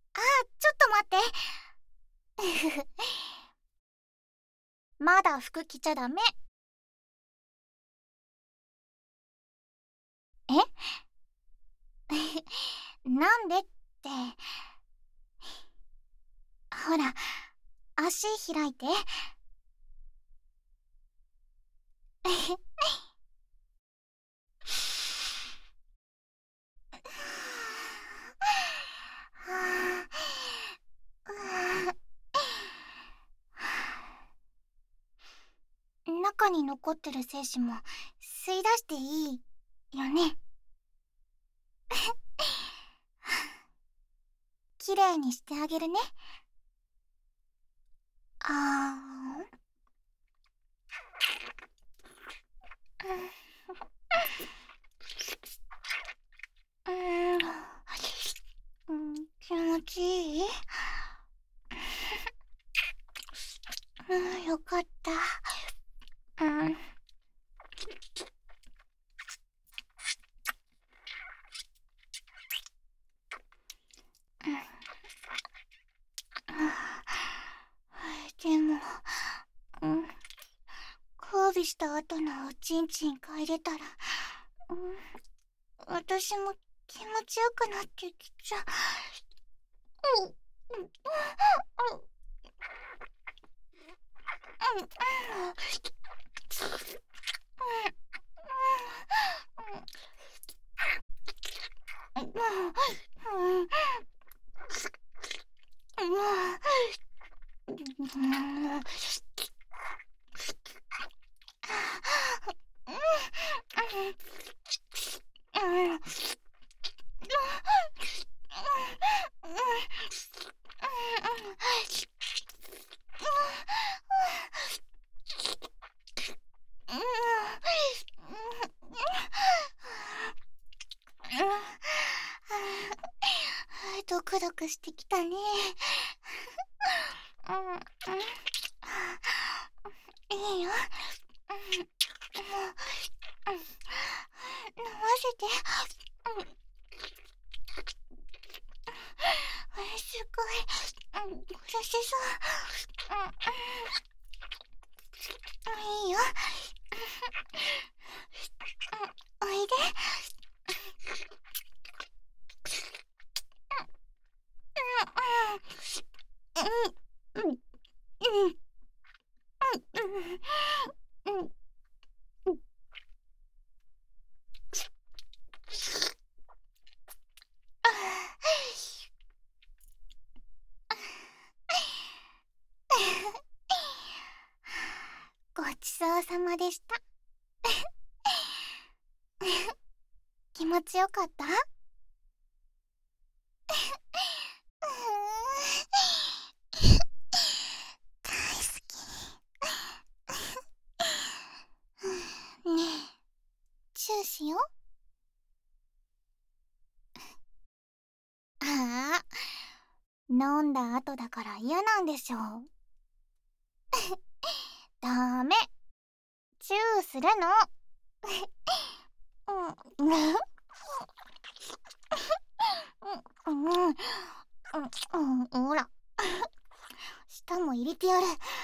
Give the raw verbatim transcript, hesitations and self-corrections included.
あ、ちょっと待って。まだ服着ちゃダメ。えなんでって。ほら、足開いて。中に残ってる精子も吸い出していいよね。きれいにしてあげるね。あーうんうん、気持ちいい。うん、よかった。うん。でも、うん、交尾した後のおちんちん嗅いでたら、うん、私も気持ちよくなってきちゃう。うんうんうんドクドクしてきたね。いいよ。飲ませて。すごい苦しそう。いいよ。おいで。うんうんうんうんうんごちそうさまでした。気持ちよかった？大好き。ねえ、チューしよう。ああ、飲んだ後だから嫌なんでしょ。ダメ、チューするの。うん、うん、うん、うん、ほら、舌も入れてやる。